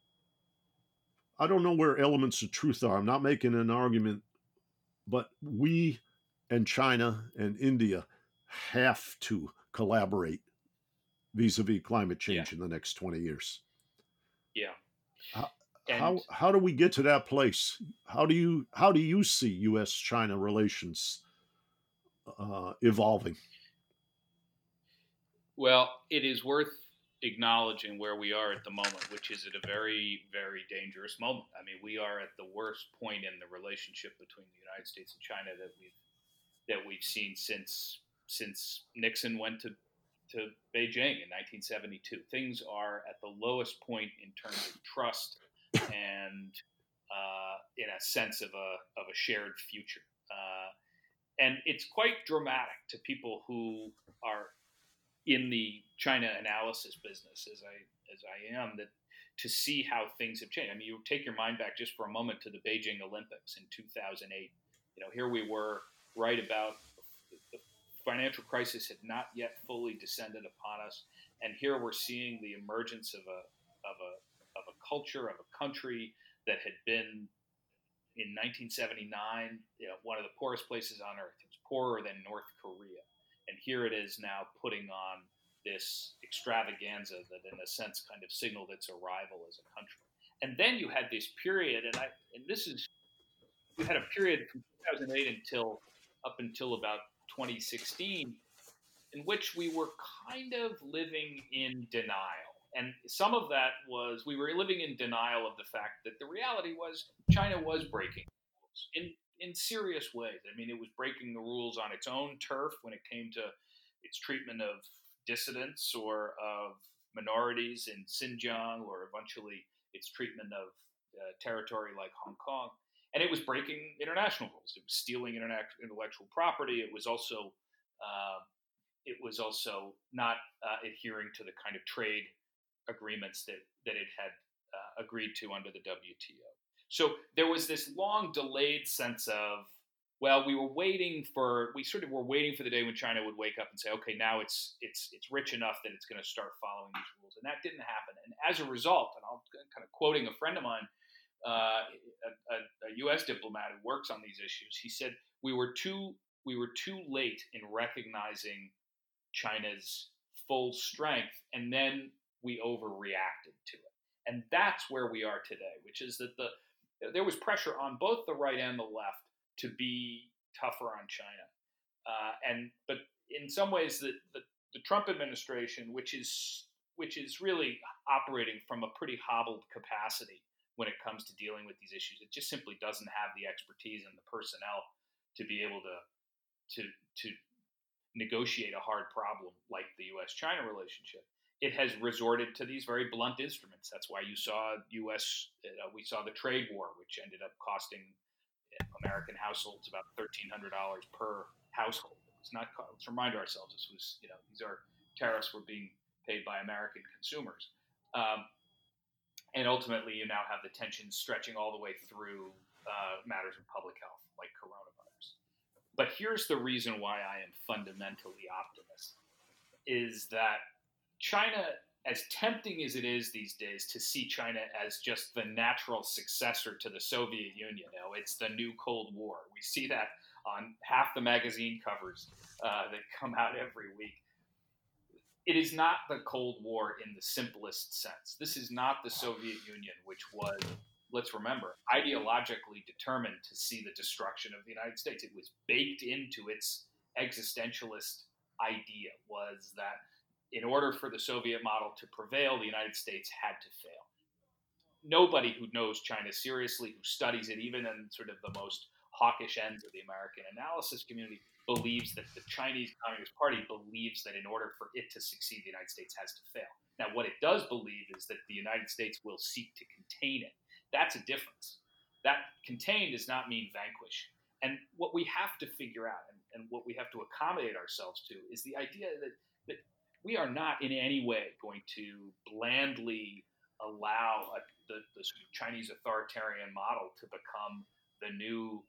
I don't know where elements of truth are. I'm not making an argument, but we and China and India have to collaborate vis-a-vis climate Yeah. change in the next 20 years. Yeah. How, And how do we get to that place? How do you see U.S. China relations evolving? well, it is worth acknowledging where we are at the moment, which is at a very, very dangerous moment. I mean, we are at the worst point in the relationship between the United States and China that we've seen since Nixon went to Beijing in 1972. Things are at the lowest point in terms of trust and in a sense of a shared future. And it's quite dramatic to people who are in the China analysis business, as I am, that to see how things have changed. I mean, you take your mind back just for a moment to the Beijing Olympics in 2008. Here we were right about the financial crisis had not yet fully descended upon us, and here we're seeing the emergence of a culture, of a country that had been in 1979, one of the poorest places on earth. It was poorer than North Korea, and here it is now putting on this extravaganza that, in a sense, kind of signaled its arrival as a country. And then you had this period, and this is you had a period from 2008 until about 2016 in which we were kind of living in denial. And some of that was we were living in denial of the fact that the reality was China was breaking rules in serious ways. I mean, it was breaking the rules on its own turf when it came to its treatment of dissidents or of minorities in Xinjiang, or eventually its treatment of territory like Hong Kong. And it was breaking international rules. It was stealing intellectual property. Uh, it was also not adhering to the kind of trade agreements that it had agreed to under the WTO. So there was this long delayed sense of, well, we sort of were waiting for the day when China would wake up and say, okay, now it's rich enough that it's going to start following these rules, and that didn't happen. And as a result, and I'm kind of quoting a friend of mine, a U.S. diplomat who works on these issues, he said we were too late in recognizing China's full strength, and then we overreacted to it. And that's where we are today, which is that there was pressure on both the right and the left to be tougher on China. But in some ways, the Trump administration, which is really operating from a pretty hobbled capacity when it comes to dealing with these issues, it just simply doesn't have the expertise and the personnel to be able to negotiate a hard problem like the U.S.-China relationship. It has resorted to these very blunt instruments. That's why we saw the trade war, which ended up costing American households about $1,300 per household. It's not. Let's remind ourselves these are tariffs were being paid by American consumers, and ultimately you now have the tensions stretching all the way through matters of public health like coronavirus. But here's the reason why I am fundamentally optimistic, is that China, as tempting as it is these days to see China as just the natural successor to the Soviet Union, it's the new Cold War. We see that on half the magazine covers that come out every week. it is not the Cold War in the simplest sense. This is not the Soviet Union, which was, let's remember, ideologically determined to see the destruction of the United States. It was baked into its existentialist idea, was that in order for the Soviet model to prevail, the United States had to fail. Nobody who knows China seriously, who studies it, even in sort of the most hawkish ends of the American analysis community, believes that the Chinese Communist Party believes that in order for it to succeed, the United States has to fail. Now, what it does believe is that the United States will seek to contain it. That's a difference. That contain does not mean vanquish. And what we have to figure out, and what we have to accommodate ourselves to, is the idea that we are not in any way going to blandly allow the Chinese authoritarian model to become the new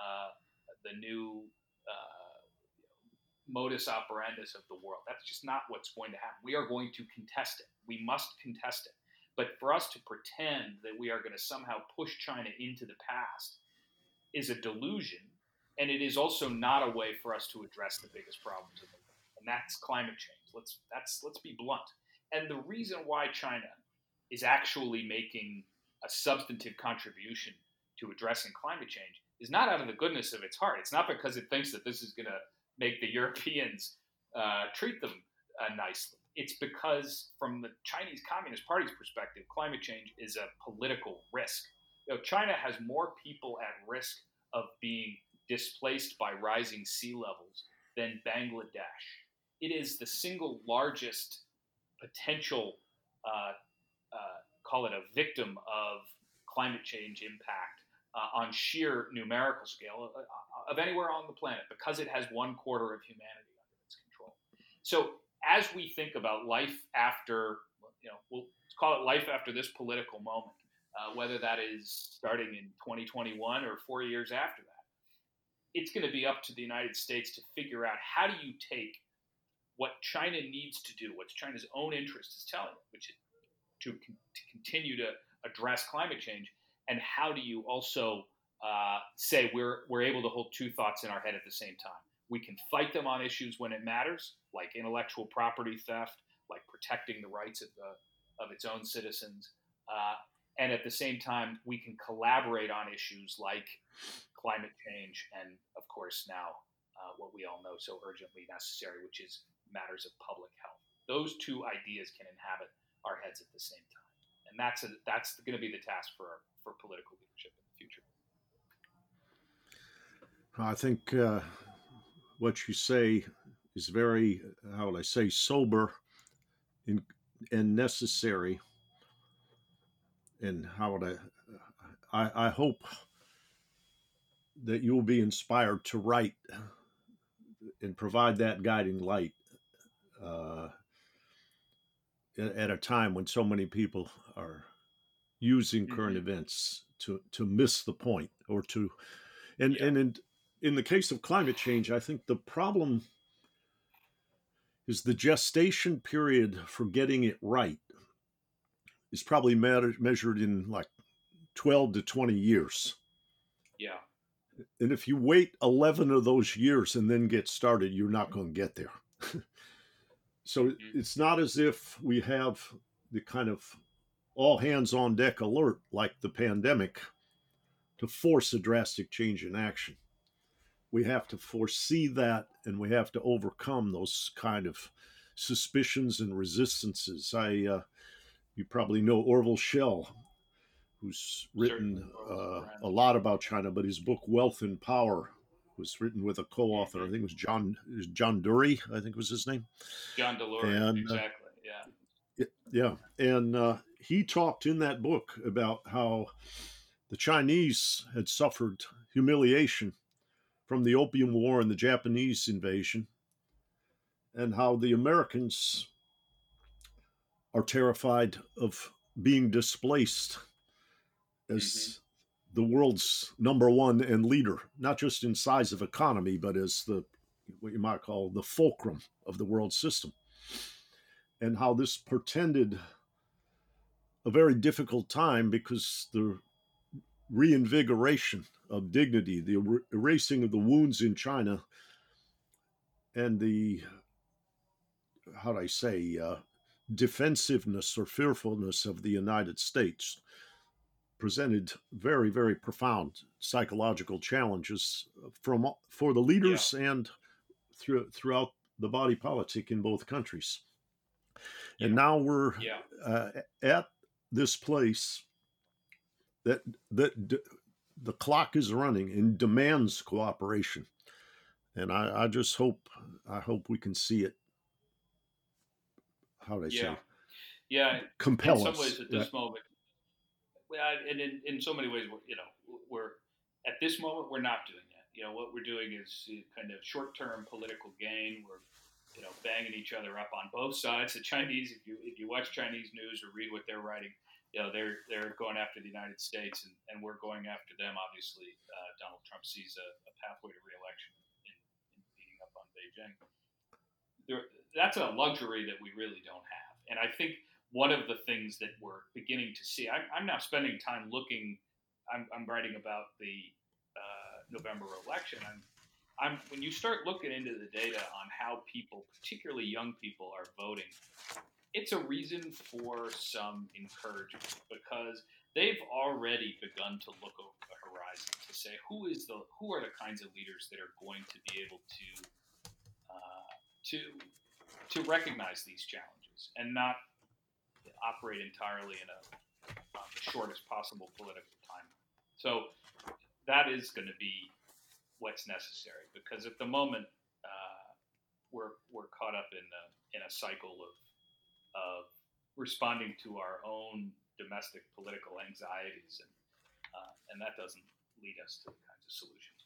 modus operandus of the world. That's just not what's going to happen. We are going to contest it. We must contest it. But for us to pretend that we are going to somehow push China into the past is a delusion, and it is also not a way for us to address the biggest problems in the world, and that's climate change. Let's be blunt. And the reason why China is actually making a substantive contribution to addressing climate change is not out of the goodness of its heart. It's not because it thinks that this is going to make the Europeans treat them nicely. It's because, from the Chinese Communist Party's perspective, climate change is a political risk. China has more people at risk of being displaced by rising sea levels than Bangladesh. It is the single largest potential, call it a victim of climate change impact on sheer numerical scale of anywhere on the planet, because it has 1/4 of humanity under its control. So as we think about life after, we'll call it life after this political moment, whether that is starting in 2021 or 4 years after that, it's going to be up to the United States to figure out, how do you take what China needs to do, what China's own interest is telling it, which is to continue to address climate change, and how do you also say we're able to hold two thoughts in our head at the same time? We can fight them on issues when it matters, like intellectual property theft, like protecting the rights of its own citizens, and at the same time, we can collaborate on issues like climate change, and of course now what we all know so urgently necessary, which is matters of public health. Those two ideas can inhabit our heads at the same time, and that's going to be the task for political leadership in the future. I think what you say is very, how would I say, sober and necessary. And how would I hope that you'll be inspired to write and provide that guiding light at a time when so many people are using current events to miss the point, or to, and in the case of climate change, I think the problem is the gestation period for getting it right is probably measured in like 12 to 20 years. Yeah. And if you wait 11 of those years and then get started, you're not going to get there. So it's not as if we have the kind of all hands on deck alert like the pandemic to force a drastic change in action. We have to foresee that, and we have to overcome those kind of suspicions and resistances. You probably know Orville Schell, who's written a lot about China, but his book Wealth and Power was written with a co-author. I think it was John Dury, I think was his name. John Delury, exactly, yeah. Yeah, and he talked in that book about how the Chinese had suffered humiliation from the Opium War and the Japanese invasion, and how the Americans are terrified of being displaced as the world's number one and leader, not just in size of economy, but as what you might call the fulcrum of the world system. And how this portended a very difficult time, because the reinvigoration of dignity, the erasing of the wounds in China, and the how do I say, defensiveness or fearfulness of the United States presented very, very profound psychological challenges for the Yeah. leaders and throughout the body politic in both countries. And Yeah. now we're Yeah. at this place that the clock is running and demands cooperation. And I just hope we can see it. How do I Yeah. say? Yeah. In Compel some us. ways, at this moment, well, and in so many ways, we're at this moment we're not doing that. What we're doing is kind of short-term political gain. We're banging each other up on both sides. The Chinese, if you watch Chinese news or read what they're writing, they're going after the United States, and we're going after them. Obviously, Donald Trump sees a pathway to re-election in beating up on Beijing. That's a luxury that we really don't have, and I think one of the things that we're beginning to see, I'm now spending time looking. I'm writing about the November election. When you start looking into the data on how people, particularly young people, are voting, it's a reason for some encouragement because they've already begun to look over the horizon to say who are the kinds of leaders that are going to be able to recognize these challenges and not operate entirely in the shortest possible political timeline. So that is going to be what's necessary because at the moment we're caught up in a cycle of responding to our own domestic political anxieties and that doesn't lead us to the kinds of solutions.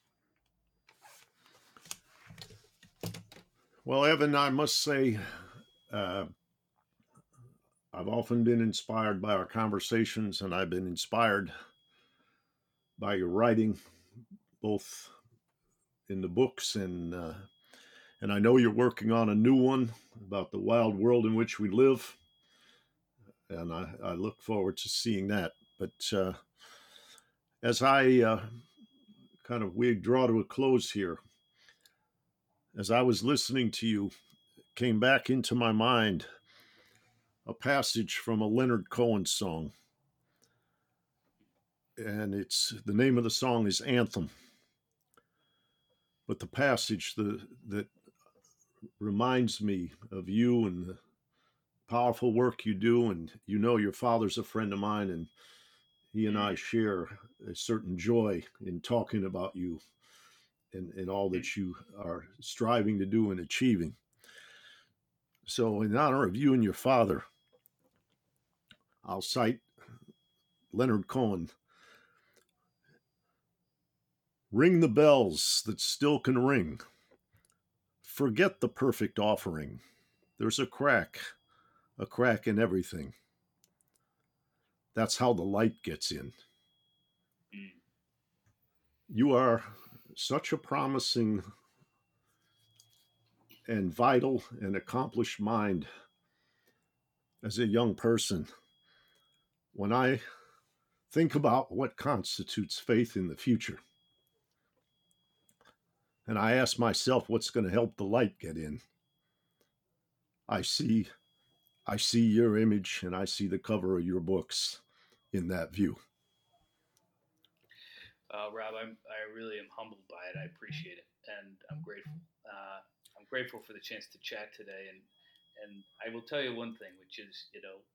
Well, Evan, I must say, I've often been inspired by our conversations, and I've been inspired by your writing, both in the books and I know you're working on a new one about the wild world in which we live, and I look forward to seeing that. But as I we draw to a close here, as I was listening to you, came back into my mind a passage from a Leonard Cohen song. And the name of the song is Anthem. But the passage that reminds me of you and the powerful work you do, and your father's a friend of mine, and he and I share a certain joy in talking about you and all that you are striving to do and achieving. So in honor of you and your father, I'll cite Leonard Cohen. Ring the bells that still can ring. Forget the perfect offering. There's a crack in everything. That's how the light gets in. You are such a promising and vital and accomplished mind as a young person. When I think about what constitutes faith in the future, and I ask myself what's going to help the light get in, I see your image and I see the cover of your books in that view. Rob, I really am humbled by it. I appreciate it, and I'm grateful. I'm grateful for the chance to chat today, and I will tell you one thing, which is,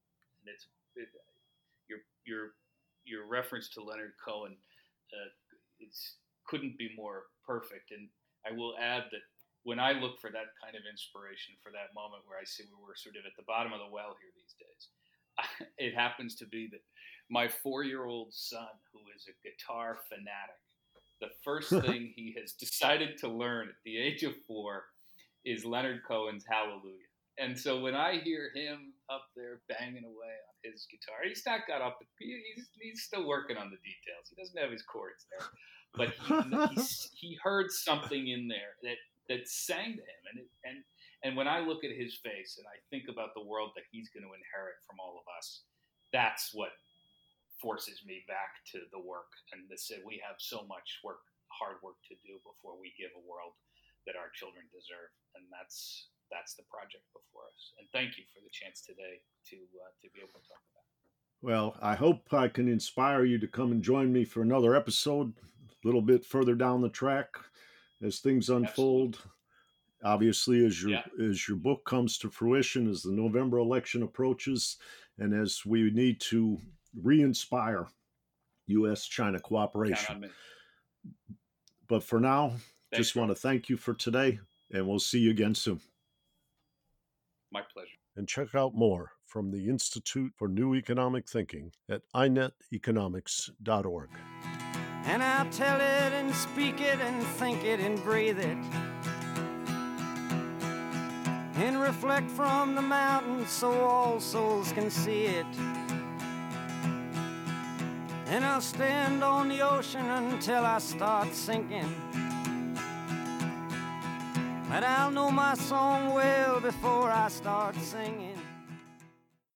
your reference to Leonard Cohen, couldn't be more perfect. And I will add that when I look for that kind of inspiration, for that moment where I see we're sort of at the bottom of the well here these days, it happens to be that my 4-year-old son, who is a guitar fanatic, the first thing he has decided to learn at the age of 4 is Leonard Cohen's Hallelujah. And so when I hear him up there banging away on his guitar, he's not got up, he's still working on the details. He doesn't have his chords there, but he heard something in there that sang to him. And when I look at his face and I think about the world that he's going to inherit from all of us, that's what forces me back to the work and to say we have so much hard work to do before we give a world that our children deserve. And that's that's the project before us. And thank you for the chance today to be able to talk about it. Well, I hope I can inspire you to come and join me for another episode a little bit further down the track as things unfold. Absolutely. Obviously, as your book comes to fruition, as the November election approaches, and as we need to re-inspire U.S.-China cooperation. Count on me. But for now, Thanks, just want to thank you for today, and we'll see you again soon. My pleasure. And check out more from the Institute for New Economic Thinking at ineteconomics.org. And I'll tell it and speak it and think it and breathe it, and reflect from the mountains so all souls can see it. And I'll stand on the ocean until I start sinking, but I'll know my song well before I start singing.